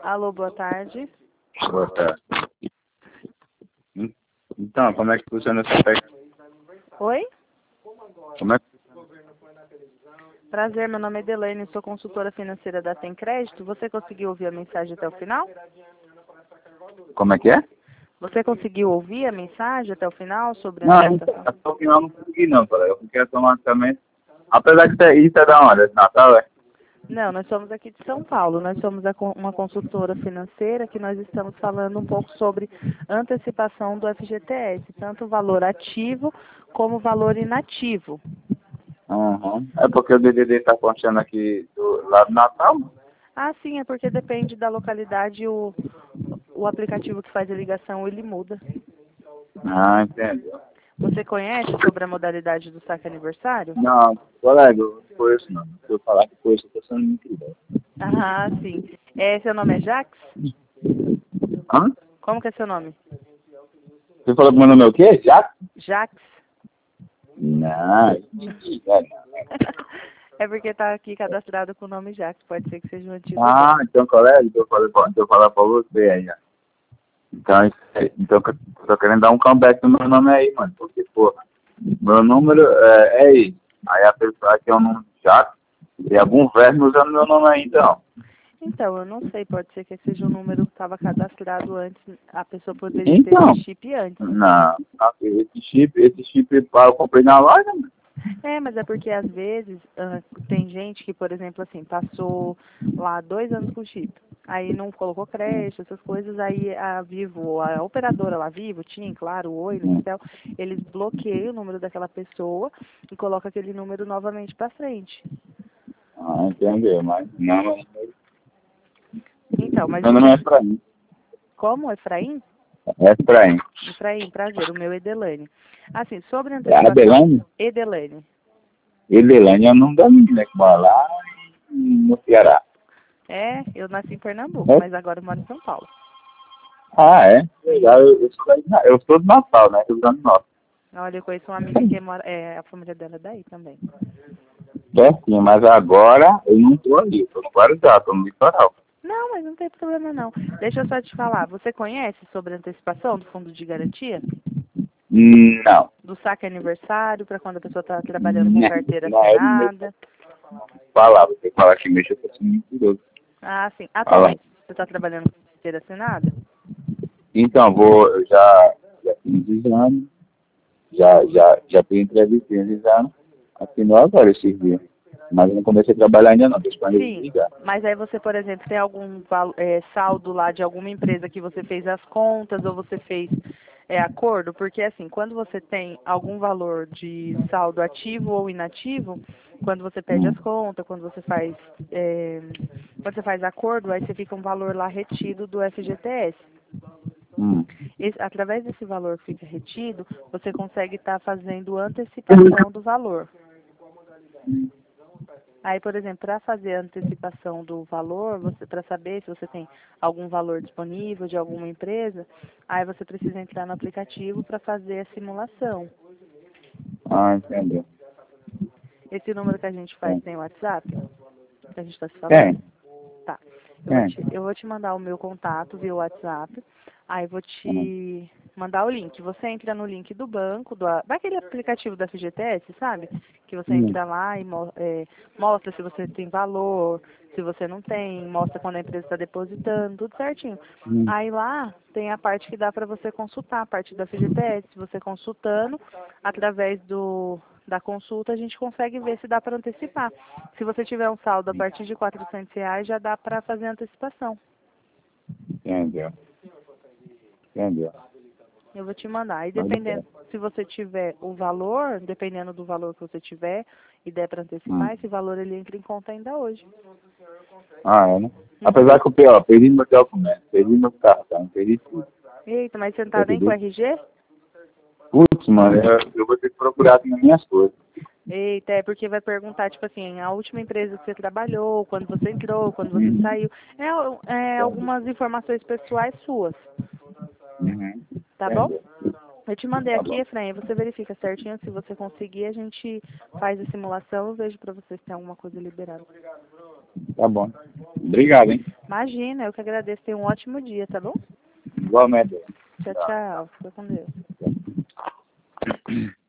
Alô, boa tarde. Boa tarde. Então, como é que funciona essa técnica? Oi? Como é que... Prazer, meu nome é Edelaine, sou consultora financeira da Tem Crédito. Você conseguiu ouvir a mensagem até o final? Como é que é? Você conseguiu ouvir a mensagem até o final sobre a Não, antecipação? até o final não consegui não, cara. Eu fiquei automaticamente... Apesar de ter isso é da hora, de Natal, é? Não, nós somos aqui de São Paulo. Nós somos uma consultora financeira que nós estamos falando um pouco sobre antecipação do FGTS, tanto o valor ativo como o valor inativo. Uhum. É porque o DDD tá constando aqui do lado do Natal, mano. Ah, sim, é porque depende da localidade, o aplicativo que faz a ligação, ele muda. Ah, entendeu. Você conhece sobre a modalidade do saque aniversário? Não, colega, eu não conheço não. Se eu falar que conheço, eu tô sendo mentira. Ah, sim. Seu nome é Jax? Hã? Como que é seu nome? Você falou que meu nome é o quê? Jack? Jax? Não, mentira, não. É porque tá aqui cadastrado com o nome Jax. Pode ser que seja um antigo Ah, dono. então, colega, deixa eu falar pra você aí, ó. Então, então eu tô querendo dar um comeback no meu nome aí, mano. Porque, pô, meu número é isso. Aí a pessoa aqui é um número de chato. E algum verme usando meu nome aí, então. Então, eu não sei. Pode ser que seja um número que estava cadastrado antes. A pessoa poderia ter Então, esse chip antes. não. Esse chip eu comprei na loja, mano. Mas é porque às vezes tem gente que, por exemplo, assim, passou lá 2 anos com chip. Aí não colocou crédito, essas coisas, aí a Vivo, a operadora lá, Vivo, TIM, claro, Oi, Nextel, eles bloqueiam o número daquela pessoa e colocam aquele número novamente para frente. Ah, entendeu, mas não, Então, mas meu nome é Efraim. como, Efraim? É Efraim. Efraim, prazer, o meu é Edelane. Assim, sobre a É antecipação, Adelane? Edelane. Edelane é o nome da menina que mora lá no Ceará. Eu nasci em Pernambuco, É? mas agora eu moro em São Paulo. Ah, é? Eu sou do Natal, né? Rio Grande do Norte. Olha, eu conheço uma amiga que mora, a família dela é daí também. Pertinho, mas agora eu não tô ali, eu tô no Guarujá, tô no litoral. Não, mas não tem problema não. Deixa eu só te falar, você conhece sobre a antecipação do fundo de garantia? Não. Do saque aniversário, para quando a pessoa está trabalhando com Né? carteira Não, é mesmo. assinada? Falar, você falar que mexe, eu tô sendo mentiroso. Ah, sim. Fala. Atualmente você está trabalhando com carteira assinada? Então, eu já fiz exame, já fiz entrevista, fiz exame, assinou agora esses dias. Mas eu não comecei a trabalhar ainda não, tô esperando eles Sim. ligar. Mas aí você, por exemplo, tem algum saldo lá de alguma empresa que você fez as contas ou você fez acordo? Porque assim, quando você tem algum valor de saldo ativo ou inativo, quando você pede Hum, as contas, quando você faz acordo, aí você fica um valor lá retido do FGTS. hum. Através desse valor que fica retido, você consegue estar fazendo antecipação do valor. Aí, por exemplo, para fazer a antecipação do valor, para saber se você tem algum valor disponível de alguma empresa, aí você precisa entrar no aplicativo para fazer a simulação. Ah, entendeu. Esse número que a gente faz Tem. tem WhatsApp? Que a gente está se falando? Tem. Tá. Tem. Eu vou te mandar o meu contato via WhatsApp. Aí vou Hum, te mandar o link. Você entra no link do banco, daquele aplicativo da FGTS, sabe? Que você hum, entra lá e mostra se você tem valor, se você não tem, mostra quando a empresa está depositando, tudo certinho. hum. Aí lá tem a parte que dá para você consultar, a parte da FGTS. Você consultando, através da consulta, a gente consegue ver se dá para antecipar. Se você tiver um saldo a partir de R$ 400, já dá para fazer a antecipação. Entendeu. Entendeu. Eu vou te mandar. Aí Mas, dependendo, se você tiver o valor, dependendo do valor que você tiver e der para hum. antecipar, esse valor ele entra em conta ainda hoje. Ah, é, né? Uhum. Apesar que o pior, perdi meu documento, perdi meu cartão, perdi tudo. Eita, mas você não tá nem com Entendeu? RG? Putz, mano, eu vou ter que procurar aqui nas minhas coisas. Eita, é porque vai perguntar, tipo assim, a última empresa que você trabalhou, quando você entrou, quando você Uhum. saiu. Algumas informações pessoais suas, Uhum. tá bom? Entendeu. Eu te mandei Tá aqui, bom. Efraim, você verifica certinho, se você conseguir, a gente faz a simulação, eu vejo pra você se tem alguma coisa liberada. Tá bom. Obrigado, hein? Imagina, eu que agradeço, tenha um ótimo dia, tá bom? Igualmente. Tchau, tchau, fica com Deus.